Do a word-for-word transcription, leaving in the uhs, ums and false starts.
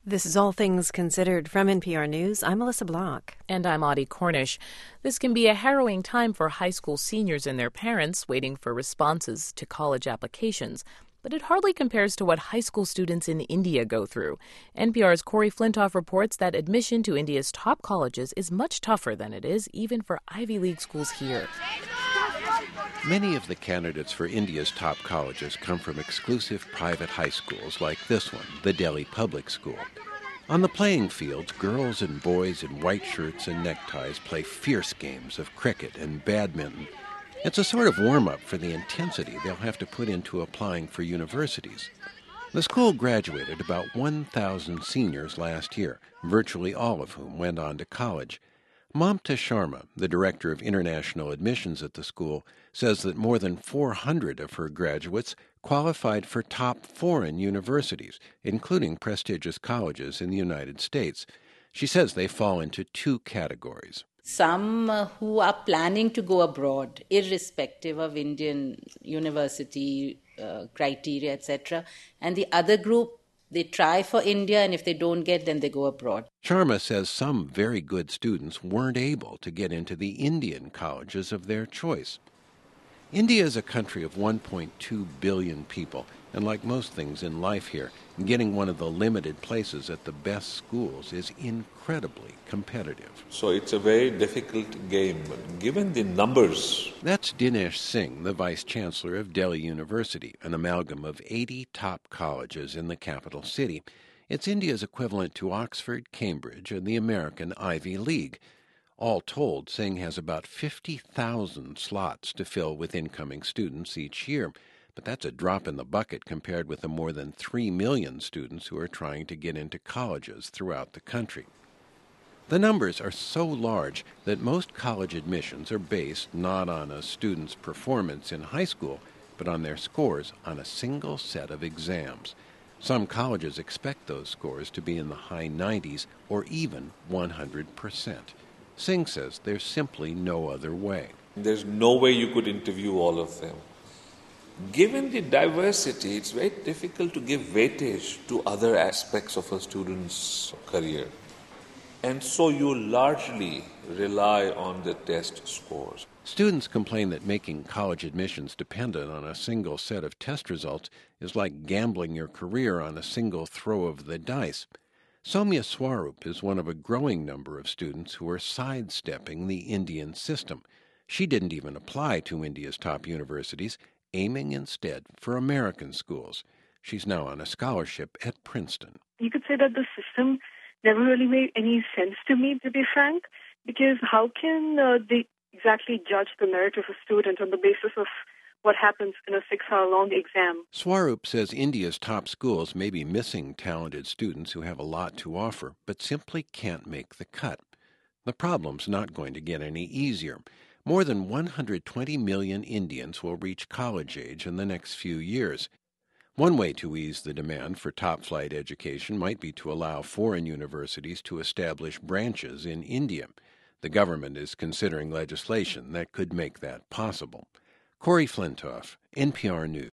This is All Things Considered from N P R News. I'm Melissa Block. And I'm Audie Cornish. This can be a harrowing time for high school seniors and their parents waiting for responses to college applications. But it hardly compares to what high school students in India go through. N P R's Corey Flintoff reports that admission to India's top colleges is much tougher than it is even for Ivy League schools here. Many of the candidates for India's top colleges come from exclusive private high schools like this one, the Delhi Public School. On the playing fields, girls and boys in white shirts and neckties play fierce games of cricket and badminton. It's a sort of warm-up for the intensity they'll have to put into applying for universities. The school graduated about one thousand seniors last year, virtually all of whom went on to college. Mamta Sharma, the director of international admissions at the school, says that more than four hundred of her graduates qualified for top foreign universities, including prestigious colleges in the United States. She says they fall into two categories. Some uh, who are planning to go abroad, irrespective of Indian university uh, criteria, et cetera. And the other group, they try for India, and if they don't get, then they go abroad. Sharma says some very good students weren't able to get into the Indian colleges of their choice. India is a country of one point two billion people, and like most things in life here, getting one of the limited places at the best schools is incredibly competitive. So it's a very difficult game, but given the numbers. That's Dinesh Singh, the Vice Chancellor of Delhi University, an amalgam of eighty top colleges in the capital city. It's India's equivalent to Oxford, Cambridge, and the American Ivy League. All told, Singh has about fifty thousand slots to fill with incoming students each year. But that's a drop in the bucket compared with the more than three million students who are trying to get into colleges throughout the country. The numbers are so large that most college admissions are based not on a student's performance in high school, but on their scores on a single set of exams. Some colleges expect those scores to be in the high nineties or even one hundred percent. Singh says there's simply no other way. There's no way you could interview all of them. Given the diversity, it's very difficult to give weightage to other aspects of a student's career. And so you largely rely on the test scores. Students complain that making college admissions dependent on a single set of test results is like gambling your career on a single throw of the dice. Soumya Swarup is one of a growing number of students who are sidestepping the Indian system. She didn't even apply to India's top universities, aiming instead for American schools. She's now on a scholarship at Princeton. You could say that the system never really made any sense to me, to be frank, because how can uh, they exactly judge the merit of a student on the basis of what happens in a six-hour-long exam? Swarup says India's top schools may be missing talented students who have a lot to offer, but simply can't make the cut. The problem's not going to get any easier. More than one hundred twenty million Indians will reach college age in the next few years. One way to ease the demand for top-flight education might be to allow foreign universities to establish branches in India. The government is considering legislation that could make that possible. Corey Flintoff, N P R News.